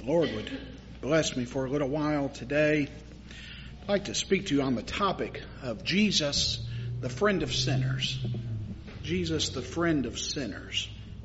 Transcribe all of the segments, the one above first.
The Lord would bless me for a little while today. I'd like to speak to you on the topic of Jesus, the friend of sinners. Jesus, the friend of sinners.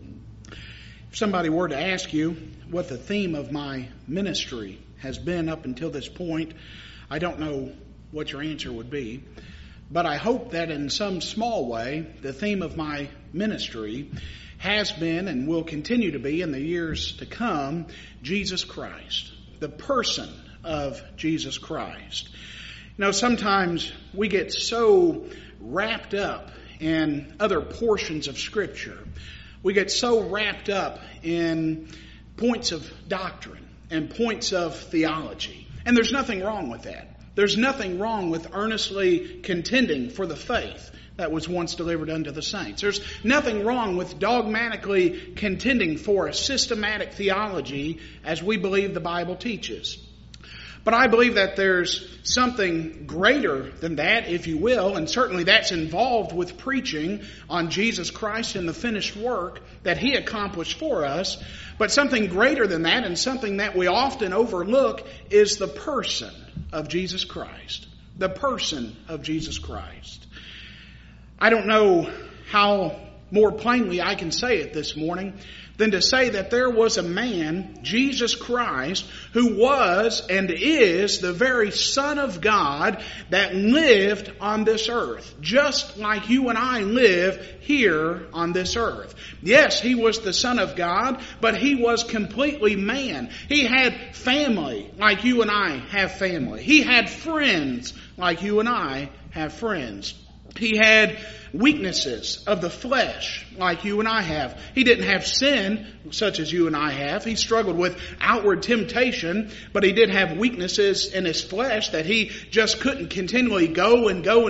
If somebody were to ask you what the theme of my ministry has been up until this point, I don't know what your answer would be. But I hope that in some small way, the theme of my ministry has been and will continue to be in the years to come, Jesus Christ, the person of Jesus Christ. You know, sometimes we get so wrapped up in other portions of Scripture. We get so wrapped up in points of doctrine and points of theology. And there's nothing wrong with that. There's nothing wrong with earnestly contending for the faith that was once delivered unto the saints. There's nothing wrong with dogmatically contending for a systematic theology as we believe the Bible teaches. But I believe that there's something greater than that, if you will, and certainly that's involved with preaching on Jesus Christ and the finished work that He accomplished for us. But something greater than that, and something that we often overlook, is the person of Jesus Christ. The person of Jesus Christ. I don't know how more plainly I can say it this morning than to say that there was a man, Jesus Christ, who was and is the very Son of God that lived on this earth, just like you and I live here on this earth. Yes, He was the Son of God, but He was completely man. He had family like you and I have family. He had friends like you and I have friends. He had weaknesses of the flesh like you and I have. He didn't have sin such as you and I have. He struggled with outward temptation, but He did have weaknesses in His flesh that He just couldn't continually go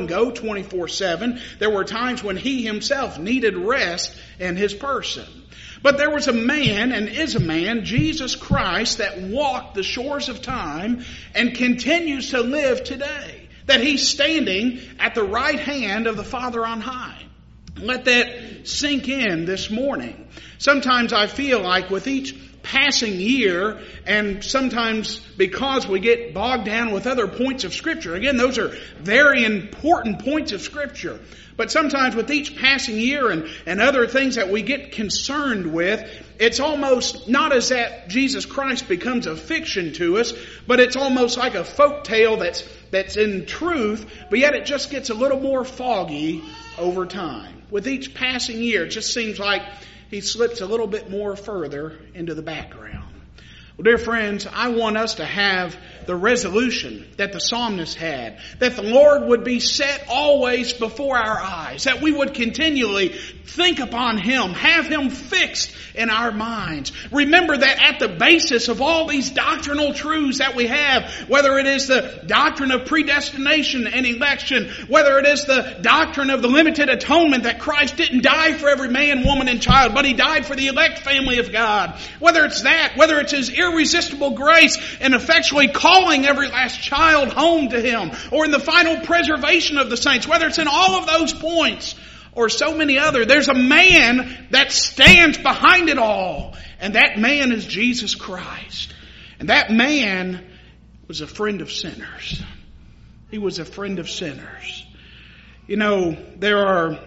24/7. There were times when He Himself needed rest in His person. But there was a man, and is a man, Jesus Christ, that walked the shores of time and continues to live today. That He's standing at the right hand of the Father on high. Let that sink in this morning. Sometimes I feel like with each passing year, and sometimes because we get bogged down with other points of Scripture. Again, those are very important points of Scripture. But sometimes with each passing year and other things that we get concerned with, it's almost not as that Jesus Christ becomes a fiction to us, but it's almost like a folk tale that's in truth, but yet it just gets a little more foggy over time. With each passing year, it just seems like He slips a little bit more further into the background. Well, dear friends, I want us to have the resolution that the psalmist had, that the Lord would be set always before our eyes, that we would continually think upon Him, have Him fixed in our minds. Remember that at the basis of all these doctrinal truths that we have, whether it is the doctrine of predestination and election, whether it is the doctrine of the limited atonement that Christ didn't die for every man, woman, and child, but He died for the elect family of God, whether it's that, whether it's His irresistible grace and effectually calling every last child home to Him, or in the final preservation of the saints, whether it's in all of those points or so many other, there's a man that stands behind it all, and that man is Jesus Christ. And that man was a friend of sinners. He was a friend of sinners. You know, there are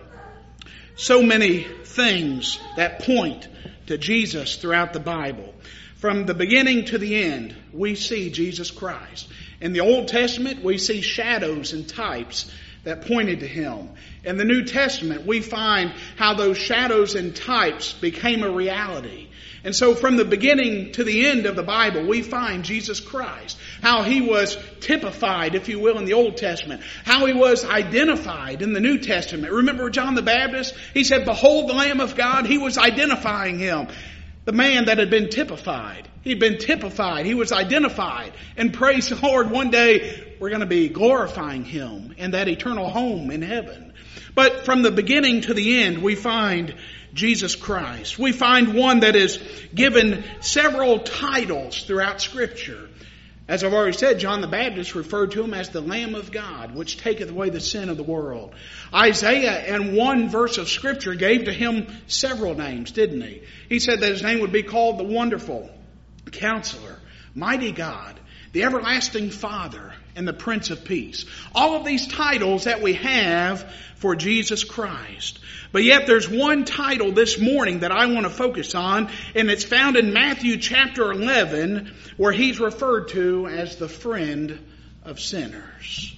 so many things that point to Jesus throughout the Bible. From the beginning to the end, we see Jesus Christ. In the Old Testament, we see shadows and types that pointed to Him. In the New Testament, we find how those shadows and types became a reality. And so from the beginning to the end of the Bible, we find Jesus Christ. How He was typified, if you will, in the Old Testament. How He was identified in the New Testament. Remember John the Baptist? He said, "Behold the Lamb of God." He was identifying Him. The man that had been typified. He'd been typified. He was identified. And praise the Lord, one day we're going to be glorifying Him in that eternal home in heaven. But from the beginning to the end, we find Jesus Christ. We find one that is given several titles throughout Scripture. As I've already said, John the Baptist referred to Him as the Lamb of God, which taketh away the sin of the world. Isaiah, in one verse of Scripture, gave to Him several names, didn't he? He said that His name would be called the Wonderful Counselor, Mighty God, the Everlasting Father, and the Prince of Peace. All of these titles that we have for Jesus Christ. But yet there's one title this morning that I want to focus on, and it's found in Matthew chapter 11, where he's referred to as the friend of sinners.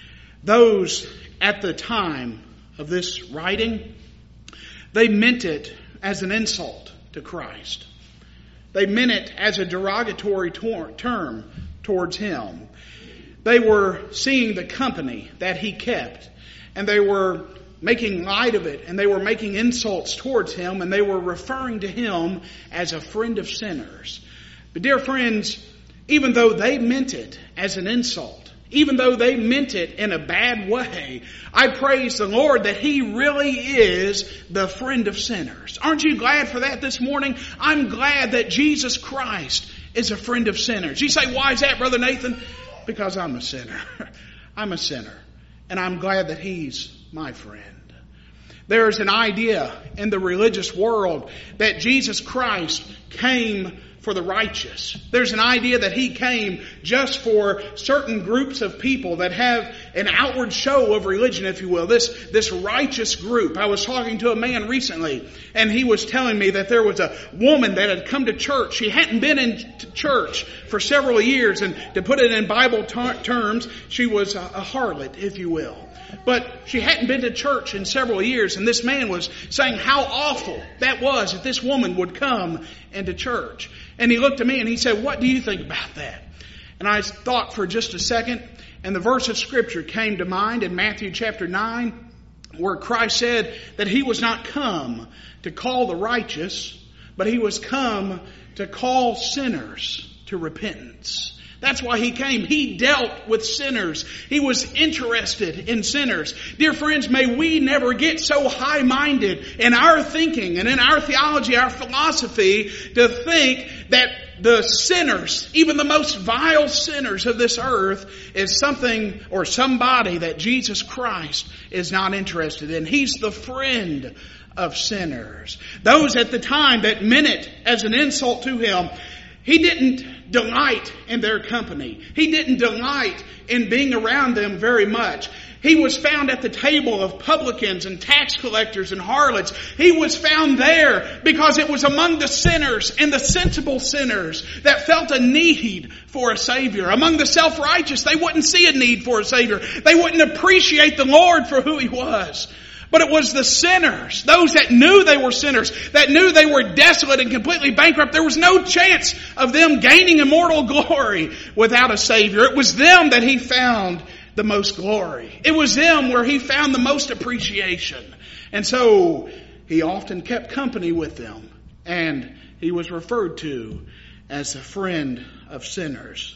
Those at the time of this writing, they meant it as an insult to Christ. They meant it as a derogatory term towards Him. They were seeing the company that He kept, and they were making light of it, and they were making insults towards Him, and they were referring to Him as a friend of sinners. But dear friends, even though they meant it as an insult, even though they meant it in a bad way, I praise the Lord that He really is the friend of sinners. Aren't you glad for that this morning? I'm glad that Jesus Christ is a friend of sinners. You say, why is that, Brother Nathan? Because I'm a sinner. I'm a sinner. And I'm glad that He's my friend. There's an idea in the religious world that Jesus Christ came for the righteous. There's an idea that He came just for certain groups of people that have an outward show of religion, if you will. This righteous group. I was talking to a man recently, and he was telling me that there was a woman that had come to church. She hadn't been in church for several years, and to put it in Bible terms, she was a harlot, if you will. But she hadn't been to church in several years, and this man was saying how awful that was that this woman would come into church. And he looked at me and he said, what do you think about that? And I thought for just a second, and the verse of Scripture came to mind in Matthew chapter 9, where Christ said that He was not come to call the righteous, but He was come to call sinners to repentance. That's why He came. He dealt with sinners. He was interested in sinners. Dear friends, may we never get so high-minded in our thinking and in our theology, our philosophy, to think that the sinners, even the most vile sinners of this earth, is something or somebody that Jesus Christ is not interested in. He's the friend of sinners. Those at the time that meant it as an insult to Him, He didn't delight in their company. He didn't delight in being around them very much. He was found at the table of publicans and tax collectors and harlots. He was found there because it was among the sinners and the sensible sinners that felt a need for a Savior. Among the self-righteous, they wouldn't see a need for a Savior. They wouldn't appreciate the Lord for who He was. But it was the sinners, those that knew they were sinners, that knew they were desolate and completely bankrupt. There was no chance of them gaining immortal glory without a Savior. It was them that He found the most glory. It was them where He found the most appreciation. And so He often kept company with them. And He was referred to as the friend of sinners.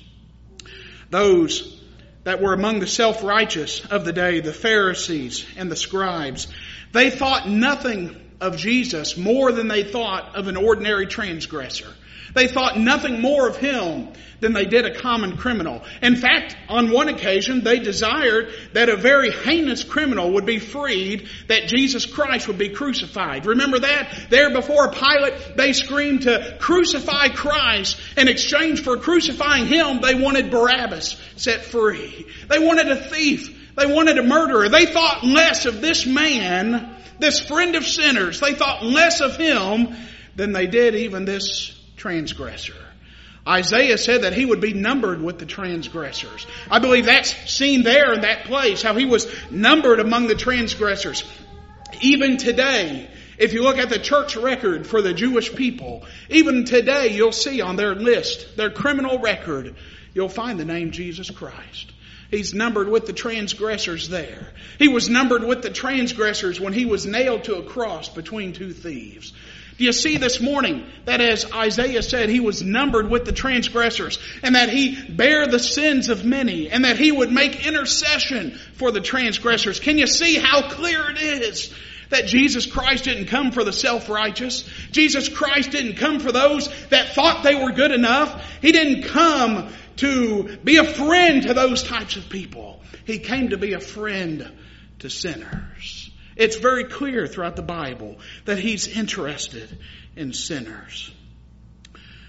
Those that were among the self-righteous of the day, the Pharisees and the scribes, they thought nothing of Jesus more than they thought of an ordinary transgressor. They thought nothing more of Him than they did a common criminal. In fact, on one occasion, they desired that a very heinous criminal would be freed, that Jesus Christ would be crucified. Remember that? There before Pilate, they screamed to crucify Christ. In exchange for crucifying Him, they wanted Barabbas set free. They wanted a thief. They wanted a murderer. They thought less of this man, this friend of sinners. They thought less of Him than they did even this transgressor. Isaiah said that he would be numbered with the transgressors. I believe that's seen there in that place, how he was numbered among the transgressors. Even today, if you look at the church record for the Jewish people, even today you'll see on their list, their criminal record, you'll find the name Jesus Christ. He's numbered with the transgressors there. He was numbered with the transgressors when He was nailed to a cross between two thieves. Do you see this morning that as Isaiah said, He was numbered with the transgressors, and that He bare the sins of many, and that He would make intercession for the transgressors? Can you see how clear it is that Jesus Christ didn't come for the self-righteous? Jesus Christ didn't come for those that thought they were good enough. He didn't come to be a friend to those types of people. He came to be a friend to sinners. It's very clear throughout the Bible that He's interested in sinners.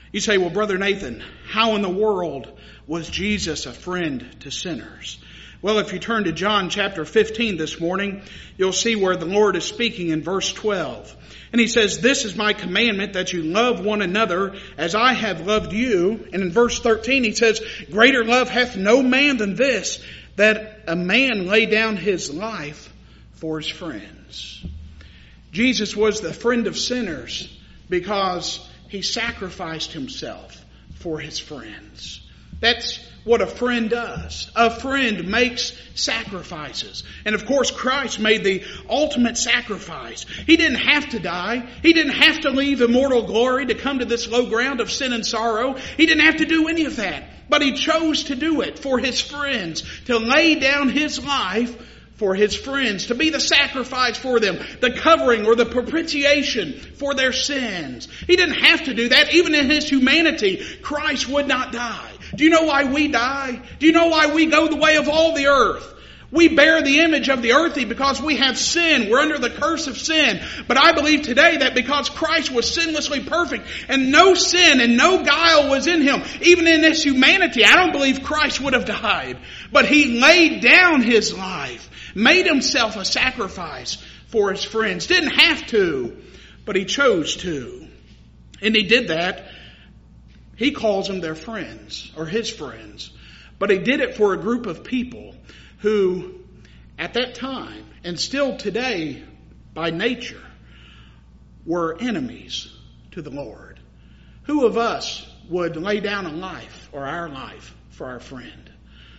You say, well, Brother Nathan, how in the world was Jesus a friend to sinners? Well, if you turn to John chapter 15 this morning, you'll see where the Lord is speaking in verse 12. And He says, this is my commandment, that you love one another as I have loved you. And in verse 13 He says, greater love hath no man than this, that a man lay down his life for his friends. Jesus was the friend of sinners because He sacrificed Himself for His friends. That's what a friend does. A friend makes sacrifices. And of course, Christ made the ultimate sacrifice. He didn't have to die. He didn't have to leave immortal glory to come to this low ground of sin and sorrow. He didn't have to do any of that. But He chose to do it for His friends, to lay down His life for His friends, to be the sacrifice for them, the covering or the propitiation for their sins. He didn't have to do that. Even in His humanity, Christ would not die. Do you know why we die? Do you know why we go the way of all the earth? We bear the image of the earthy because we have sin. We're under the curse of sin. But I believe today that because Christ was sinlessly perfect and no sin and no guile was in Him, even in His humanity, I don't believe Christ would have died. But He laid down His life, made Himself a sacrifice for His friends. Didn't have to, but He chose to. And He did that. He calls them their friends or His friends. But He did it for a group of people who at that time and still today by nature were enemies to the Lord. Who of us would lay down a life or our life for our friend?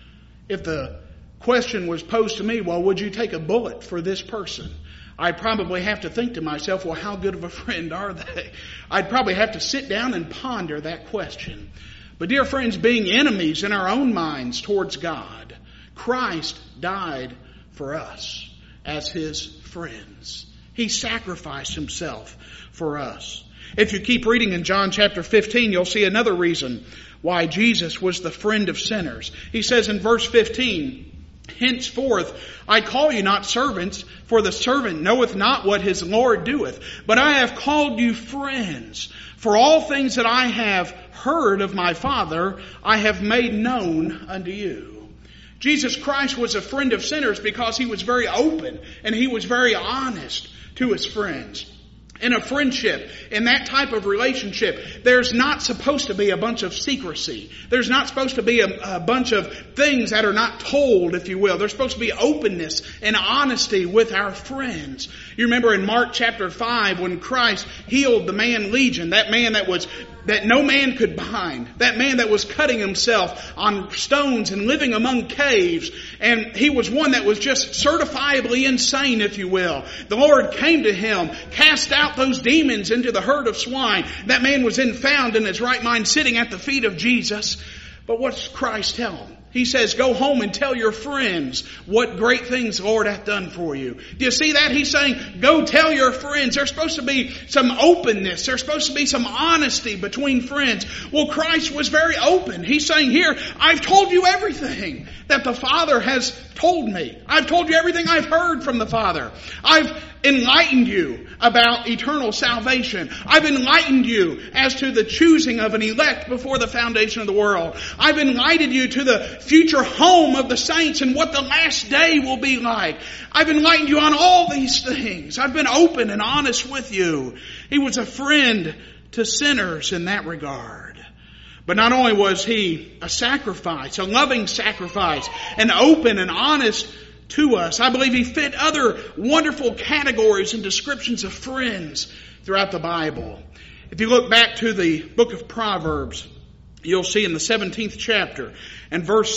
If the question was posed to me, well, would you take a bullet for this person? I'd probably have to think to myself, well, how good of a friend are they? I'd probably have to sit down and ponder that question. But dear friends, being enemies in our own minds towards God, Christ died for us as His friends. He sacrificed Himself for us. If you keep reading in John chapter 15, you'll see another reason why Jesus was the friend of sinners. He says in verse 15, henceforth I call you not servants, for the servant knoweth not what his Lord doeth. But I have called you friends. For all things that I have heard of my Father, I have made known unto you. Jesus Christ was a friend of sinners because He was very open and He was very honest to His friends. In a friendship, in that type of relationship, there's not supposed to be a bunch of secrecy. There's not supposed to be a bunch of things that are not told, if you will. There's supposed to be openness and honesty with our friends. You remember in Mark chapter 5 when Christ healed the man Legion, that man that no man could bind, that man that was cutting himself on stones and living among caves, and he was one that was just certifiably insane, if you will. The Lord came to him, cast out those demons into the herd of swine. That man was then found in his right mind sitting at the feet of Jesus. But what's Christ tell him? He says, go home and tell your friends what great things the Lord hath done for you. Do you see that? He's saying, go tell your friends. There's supposed to be some openness. There's supposed to be some honesty between friends. Well, Christ was very open. He's saying here, I've told you everything that the Father has told me. I've told you everything I've heard from the Father. I've enlightened you about eternal salvation. I've enlightened you as to the choosing of an elect before the foundation of the world. I've enlightened you to the future home of the saints and what the last day will be like. I've enlightened you on all these things. I've been open and honest with you. He was a friend to sinners in that regard. But not only was He a sacrifice, a loving sacrifice, and open and honest to us, I believe He fit other wonderful categories and descriptions of friends throughout the Bible. If you look back to the book of Proverbs, you'll see in the 17th chapter and verse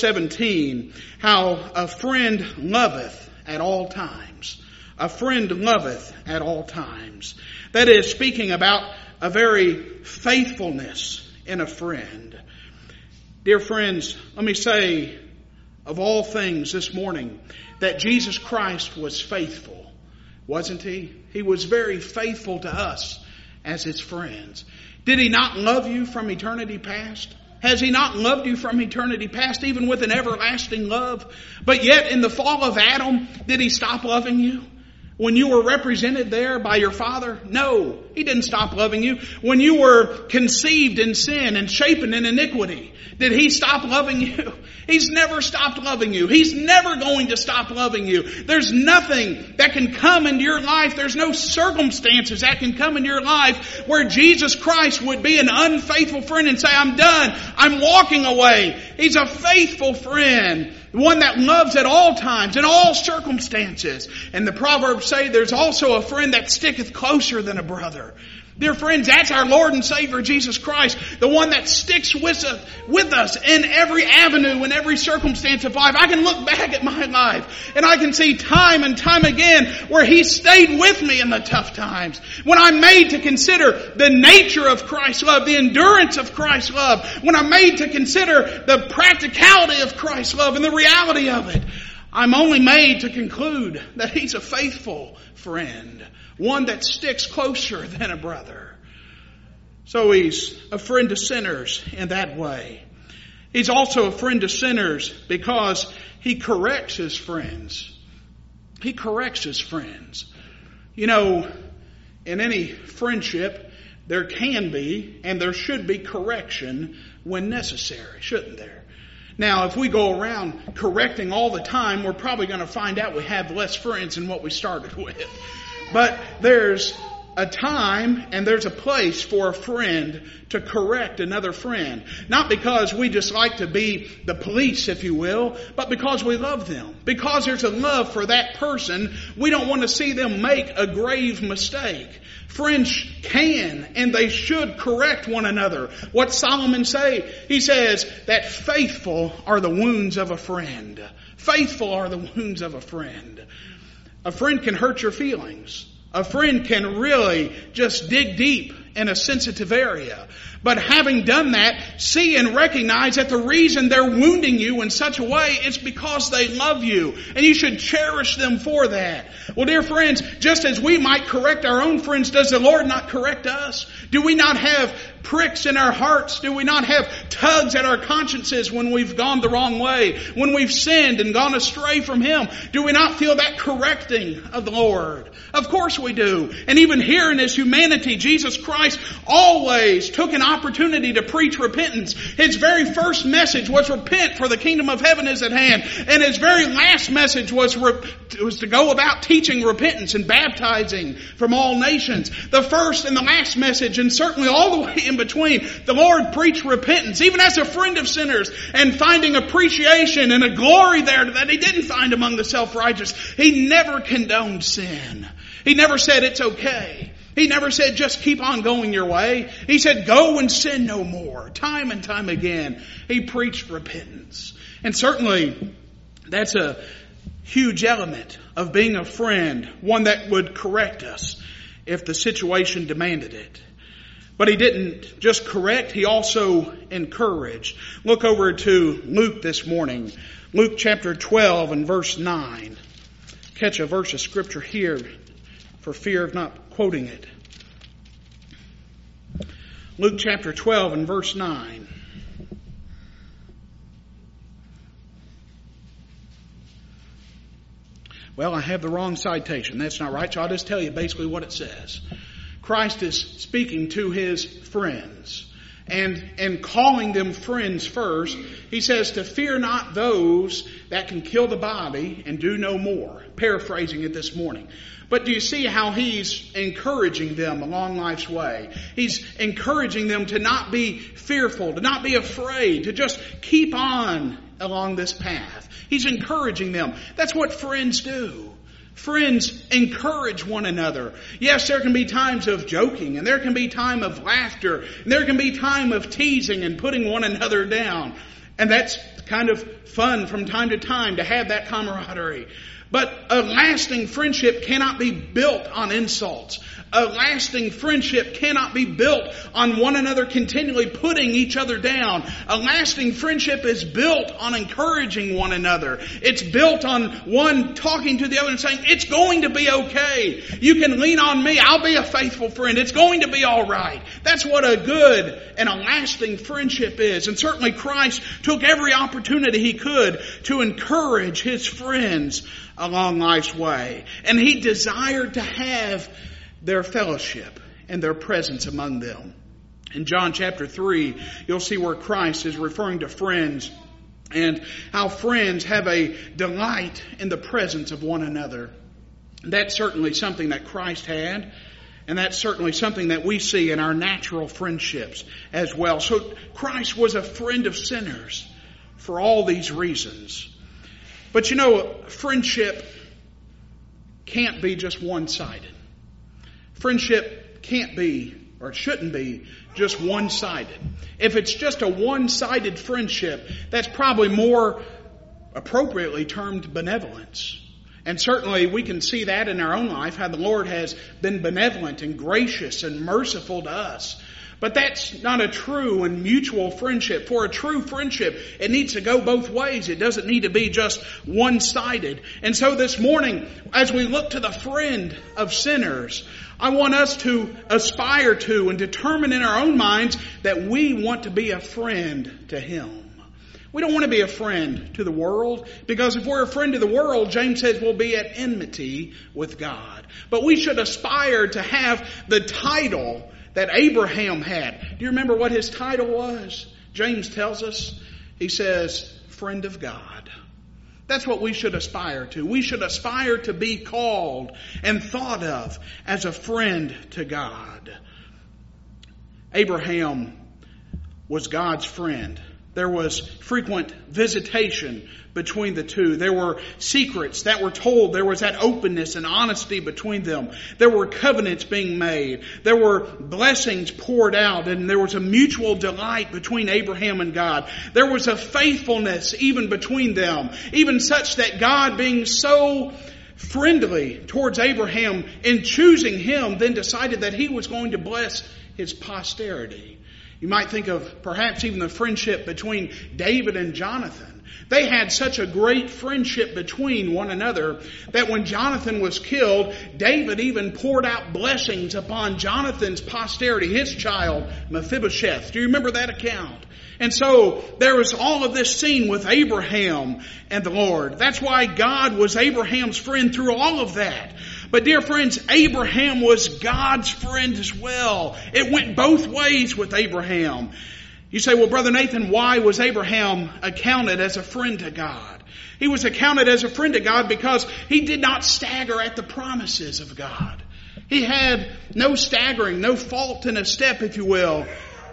17 how a friend loveth at all times. A friend loveth at all times. That is speaking about a very faithfulness in a friend. Dear friends, let me say of all things this morning that Jesus Christ was faithful, wasn't He? He was very faithful to us as His friends. Did He not love you from eternity past? Has He not loved you from eternity past, even with an everlasting love? But yet in the fall of Adam, did He stop loving you? When you were represented there by your Father? No. He didn't stop loving you. When you were conceived in sin and shapen in iniquity, did He stop loving you? He's never stopped loving you. He's never going to stop loving you. There's nothing that can come into your life. There's no circumstances that can come in your life where Jesus Christ would be an unfaithful friend and say, I'm done. I'm walking away. He's a faithful friend. One that loves at all times, in all circumstances. And the Proverbs say there's also a friend that sticketh closer than a brother. Dear friends, that's our Lord and Savior Jesus Christ. The one that sticks with us in every avenue, in every circumstance of life. I can look back at my life and I can see time and time again where He stayed with me in the tough times. When I'm made to consider the nature of Christ's love, the endurance of Christ's love. When I'm made to consider the practicality of Christ's love and the reality of it. I'm only made to conclude that He's a faithful friend. One that sticks closer than a brother. So He's a friend to sinners in that way. He's also a friend to sinners because He corrects His friends. He corrects His friends. You know, in any friendship, there can be and there should be correction when necessary, shouldn't there? Now, if we go around correcting all the time, we're probably going to find out we have less friends than what we started with. But there's a time and there's a place for a friend to correct another friend. Not because we just like to be the police, if you will, but because we love them. Because there's a love for that person, we don't want to see them make a grave mistake. Friends can and they should correct one another. What Solomon say? He says that faithful are the wounds of a friend. Faithful are the wounds of a friend. A friend can hurt your feelings. A friend can really just dig deep in a sensitive area. But having done that, see and recognize that the reason they're wounding you in such a way is because they love you. And you should cherish them for that. Well, dear friends, just as we might correct our own friends, does the Lord not correct us? Do we not have pricks in our hearts? Do we not have tugs at our consciences when we've gone the wrong way? When we've sinned and gone astray from Him? Do we not feel that correcting of the Lord? Of course we do. And even here in His humanity, Jesus Christ always took an opportunity to preach repentance. His very first message was repent, for the kingdom of heaven is at hand. And His very last message was to go about teaching repentance and baptizing from all nations. The first and the last message, and certainly all the way in between, the Lord preached repentance, even as a friend of sinners, and finding appreciation and a glory there that He didn't find among the self-righteous. He never condoned sin. He never said it's okay. He never said just keep on going your way. He said go and sin no more. Time and time again, He preached repentance. And certainly, that's a huge element of being a friend, one that would correct us if the situation demanded it. But He didn't just correct, He also encouraged. Look over to Luke this morning. Luke chapter 12 and verse 9. Catch a verse of Scripture here for fear of not quoting it. Luke chapter 12 and verse 9. Well, I have the wrong citation. That's not right, so I'll just tell you basically what it says. Christ is speaking to His friends. And calling them friends first, He says to fear not those that can kill the body and do no more. Paraphrasing it this morning. But do you see how He's encouraging them along life's way? He's encouraging them to not be fearful, to not be afraid, to just keep on along this path. He's encouraging them. That's what friends do. Friends encourage one another. Yes, there can be times of joking, and there can be time of laughter, and there can be time of teasing and putting one another down. And that's kind of fun from time to time to have that camaraderie. But a lasting friendship cannot be built on insults. A lasting friendship cannot be built on one another continually putting each other down. A lasting friendship is built on encouraging one another. It's built on one talking to the other and saying, it's going to be okay. You can lean on me. I'll be a faithful friend. It's going to be all right. That's what a good and a lasting friendship is. And certainly Christ took every opportunity He could to encourage His friends along life's way. And He desired to have their fellowship and their presence among them. In John chapter 3, you'll see where Christ is referring to friends and how friends have a delight in the presence of one another. That's certainly something that Christ had, and that's certainly something that we see in our natural friendships as well. So Christ was a friend of sinners for all these reasons. But you know, friendship can't be just one-sided. Friendship can't be, or it shouldn't be, just one-sided. If it's just a one-sided friendship, that's probably more appropriately termed benevolence. And certainly we can see that in our own life, how the Lord has been benevolent and gracious and merciful to us. But that's not a true and mutual friendship. For a true friendship, it needs to go both ways. It doesn't need to be just one-sided. And so this morning, as we look to the friend of sinners, I want us to aspire to and determine in our own minds that we want to be a friend to Him. We don't want to be a friend to the world, because if we're a friend to the world, James says we'll be at enmity with God. But we should aspire to have the title that Abraham had. Do you remember what his title was? James tells us, he says, friend of God. That's what we should aspire to. We should aspire to be called and thought of as a friend to God. Abraham was God's friend. There was frequent visitation between the two. There were secrets that were told. There was that openness and honesty between them. There were covenants being made. There were blessings poured out, and there was a mutual delight between Abraham and God. There was a faithfulness even between them, even such that God, being so friendly towards Abraham in choosing him, then decided that He was going to bless his posterity. You might think of perhaps even the friendship between David and Jonathan. They had such a great friendship between one another that when Jonathan was killed, David even poured out blessings upon Jonathan's posterity, his child Mephibosheth. Do you remember that account? And so there was all of this scene with Abraham and the Lord. That's why God was Abraham's friend through all of that. But dear friends, Abraham was God's friend as well. It went both ways with Abraham. You say, well, Brother Nathan, why was Abraham accounted as a friend to God? He was accounted as a friend to God because he did not stagger at the promises of God. He had no staggering, no fault in a step, if you will,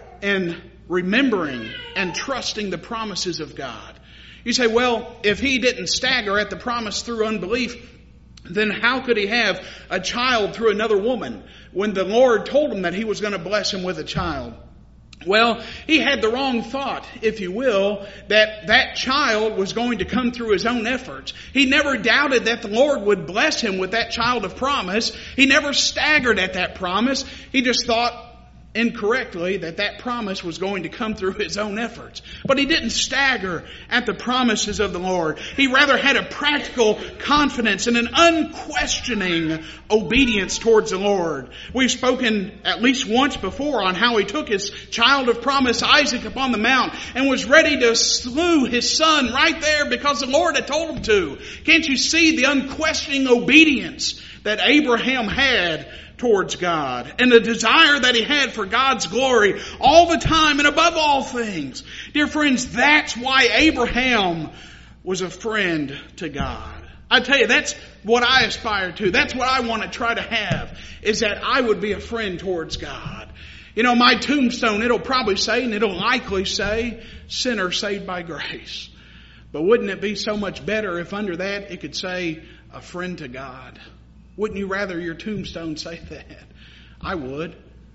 in remembering and trusting the promises of God. You say, well, if he didn't stagger at the promise through unbelief, then how could he have a child through another woman when the Lord told him that He was going to bless him with a child? Well, he had the wrong thought, if you will, that that child was going to come through his own efforts. He never doubted that the Lord would bless him with that child of promise. He never staggered at that promise. He just thought incorrectly that that promise was going to come through his own efforts. But he didn't stagger at the promises of the Lord. He rather had a practical confidence and an unquestioning obedience towards the Lord. We've spoken at least once before on how he took his child of promise, Isaac, upon the mount and was ready to slew his son right there because the Lord had told him to. Can't you see the unquestioning obedience that Abraham had towards God and the desire that he had for God's glory all the time and above all things? Dear friends, that's why Abraham was a friend to God. I tell you, that's what I aspire to. That's what I want to try to have, is that I would be a friend towards God. You know, my tombstone, it'll probably say, and it'll likely say, sinner saved by grace. But wouldn't it be so much better if under that it could say, a friend to God? Wouldn't you rather your tombstone say that? I would.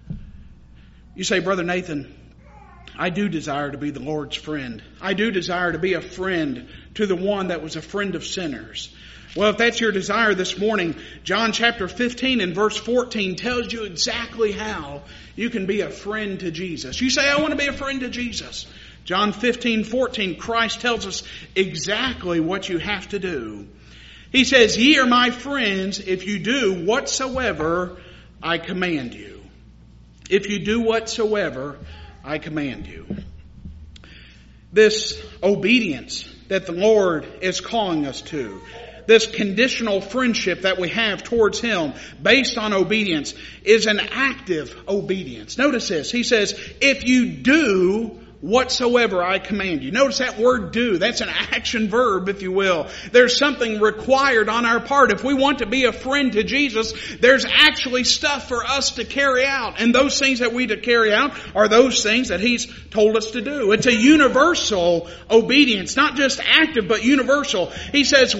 You say, Brother Nathan, I do desire to be the Lord's friend. I do desire to be a friend to the one that was a friend of sinners. Well, if that's your desire this morning, John chapter 15 and verse 14 tells you exactly how you can be a friend to Jesus. You say, I want to be a friend to Jesus. John 15:14, Christ tells us exactly what you have to do. He says, ye are my friends if you do whatsoever I command you. If you do whatsoever I command you. This obedience that the Lord is calling us to, this conditional friendship that we have towards Him based on obedience is an active obedience. Notice this. He says, if you do whatsoever I command you. Notice that word do. That's an action verb, if you will. There's something required on our part. If we want to be a friend to Jesus, there's actually stuff for us to carry out. And those things that we to carry out are those things that He's told us to do. It's a universal obedience, not just active, but universal. He says,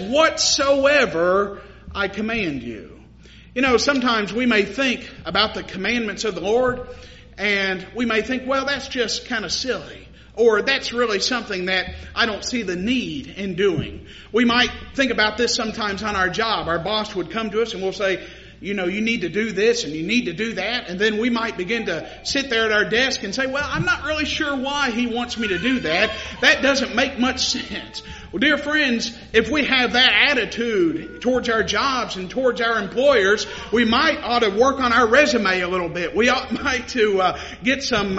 whatsoever I command you. You know, sometimes we may think about the commandments of the Lord, and we may think, well, that's just kind of silly. Or that's really something that I don't see the need in doing. We might think about this sometimes on our job. Our boss would come to us and we'll say, you know, you need to do this and you need to do that. And then we might begin to sit there at our desk and say, well, I'm not really sure why he wants me to do that. That doesn't make much sense. Well, dear friends, if we have that attitude towards our jobs and towards our employers, we ought to work on our resume a little bit. We might to get some,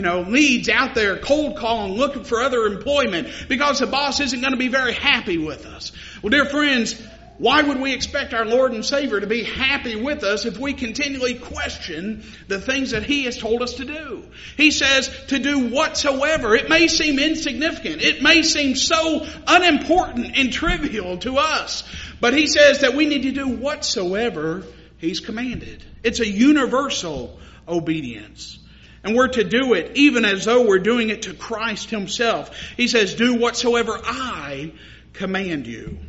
leads out there, cold calling, looking for other employment, because the boss isn't going to be very happy with us. Well, dear friends, why would we expect our Lord and Savior to be happy with us if we continually question the things that He has told us to do? He says to do whatsoever. It may seem insignificant. It may seem so unimportant and trivial to us. But He says that we need to do whatsoever He's commanded. It's a universal obedience. And we're to do it even as though we're doing it to Christ Himself. He says, do whatsoever I command you.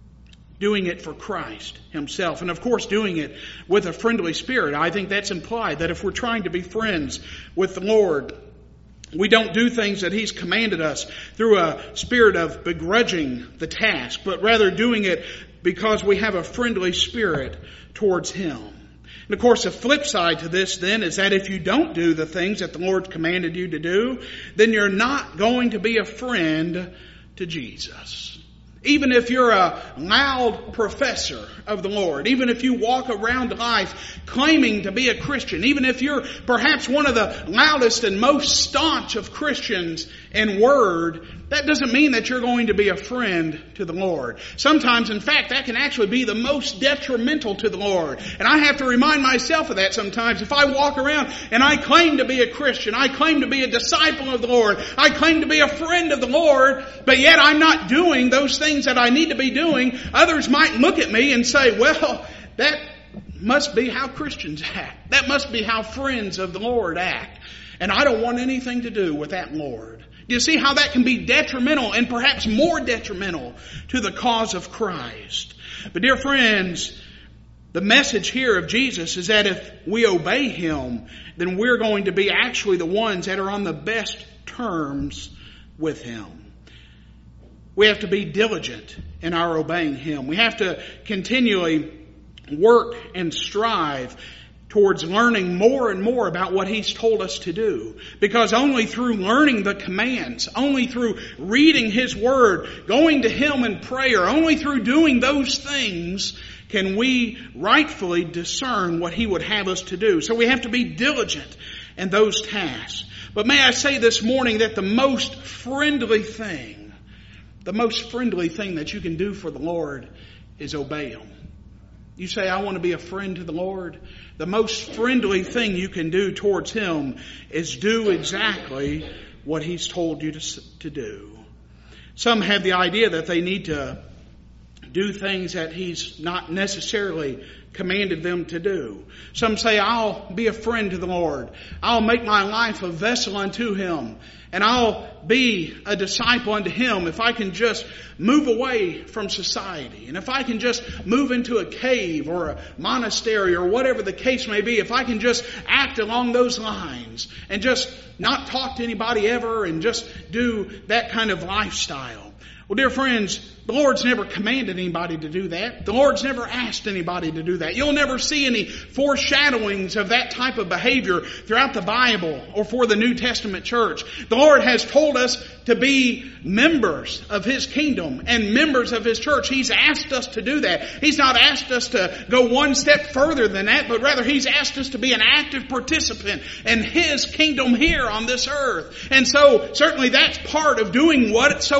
Doing it for Christ Himself. And of course, doing it with a friendly spirit. I think that's implied, that if we're trying to be friends with the Lord, we don't do things that He's commanded us through a spirit of begrudging the task, but rather doing it because we have a friendly spirit towards Him. And of course, the flip side to this then is that if you don't do the things that the Lord commanded you to do, then you're not going to be a friend to Jesus. Even if you're a loud professor of the Lord, even if you walk around life claiming to be a Christian, even if you're perhaps one of the loudest and most staunch of Christians in word, that doesn't mean that you're going to be a friend to the Lord. Sometimes, in fact, that can actually be the most detrimental to the Lord. And I have to remind myself of that sometimes. If I walk around and I claim to be a Christian, I claim to be a disciple of the Lord, I claim to be a friend of the Lord, but yet I'm not doing those things that I need to be doing, others might look at me and say, well, that must be how Christians act. That must be how friends of the Lord act. And I don't want anything to do with that Lord. Do you see how that can be detrimental and perhaps more detrimental to the cause of Christ? But dear friends, the message here of Jesus is that if we obey Him, then we're going to be actually the ones that are on the best terms with Him. We have to be diligent in our obeying Him. We have to continually work and strive towards learning more and more about what He's told us to do. Because only through learning the commands, only through reading His Word, going to Him in prayer, only through doing those things can we rightfully discern what He would have us to do. So we have to be diligent in those tasks. But may I say this morning that the most friendly thing that you can do for the Lord is obey Him. You say, I want to be a friend to the Lord. The most friendly thing you can do towards Him is do exactly what He's told you to do. Some have the idea that they need to do things that He's not necessarily commanded them to do. Some say, I'll be a friend to the Lord. I'll make my life a vessel unto Him. And I'll be a disciple unto Him if I can just move away from society. And if I can just move into a cave or a monastery or whatever the case may be, if I can just act along those lines and just not talk to anybody ever and just do that kind of lifestyle. Well, dear friends, the Lord's never commanded anybody to do that. The Lord's never asked anybody to do that. You'll never see any foreshadowings of that type of behavior throughout the Bible or for the New Testament church. The Lord has told us to be members of His kingdom and members of His church. He's asked us to do that. He's not asked us to go one step further than that, but rather He's asked us to be an active participant in His kingdom here on this earth. And so certainly that's part of doing whatsoever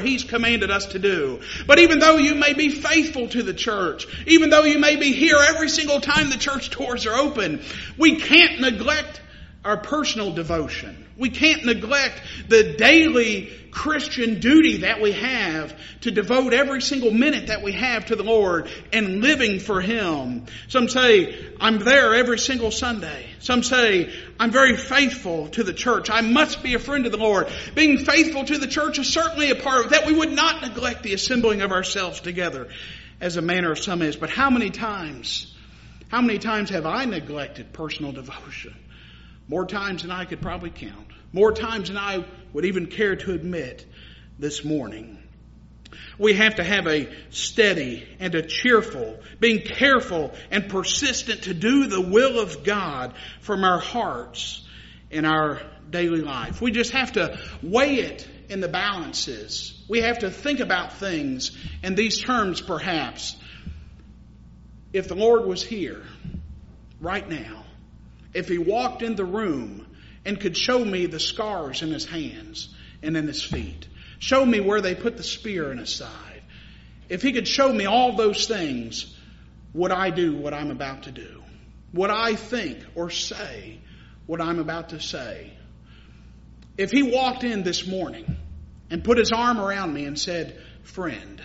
He's commanded us to do. But even though you may be faithful to the church, even though you may be here every single time the church doors are open, we can't neglect our personal devotion. We can't neglect the daily Christian duty that we have to devote every single minute that we have to the Lord and living for Him. Some say, I'm there every single Sunday. Some say, I'm very faithful to the church. I must be a friend of the Lord. Being faithful to the church is certainly a part of that. We would not neglect the assembling of ourselves together, as a manner of some is. But how many times have I neglected personal devotion? More times than I could probably count. More times than I would even care to admit this morning. We have to have a steady and a cheerful, being careful and persistent to do the will of God from our hearts in our daily life. We just have to weigh it in the balances. We have to think about things in these terms perhaps. If the Lord was here right now, if He walked in the room and could show me the scars in His hands and in His feet, show me where they put the spear in His side, if He could show me all those things, would I do what I'm about to do? Would I think or say what I'm about to say? If He walked in this morning and put His arm around me and said, friend,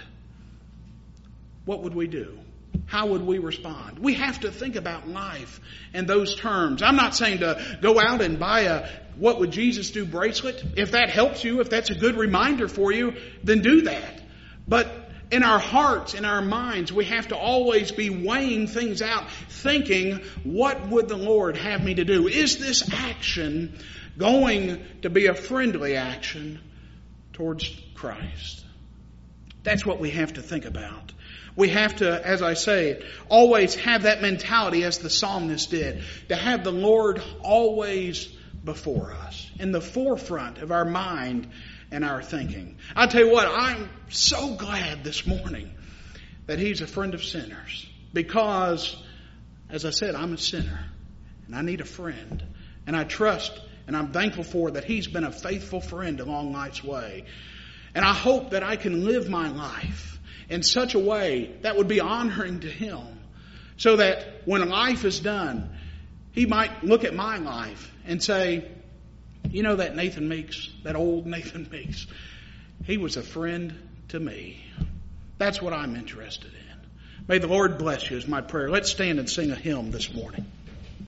what would we do? How would we respond? We have to think about life in those terms. I'm not saying to go out and buy a "What Would Jesus Do" bracelet. If that helps you, if that's a good reminder for you, then do that. But in our hearts, in our minds, we have to always be weighing things out, thinking, what would the Lord have me to do? Is this action going to be a friendly action towards Christ? That's what we have to think about. We have to, as I say, always have that mentality as the psalmist did, to have the Lord always before us, in the forefront of our mind and our thinking. I'll tell you what, I'm so glad this morning that He's a friend of sinners, because, as I said, I'm a sinner and I need a friend, and I trust and I'm thankful for that He's been a faithful friend along life's way. And I hope that I can live my life in such a way that would be honoring to Him, so that when life is done, He might look at my life and say, you know that Nathan Meeks, that old Nathan Meeks, he was a friend to me. That's what I'm interested in. May the Lord bless you is my prayer. Let's stand and sing a hymn this morning.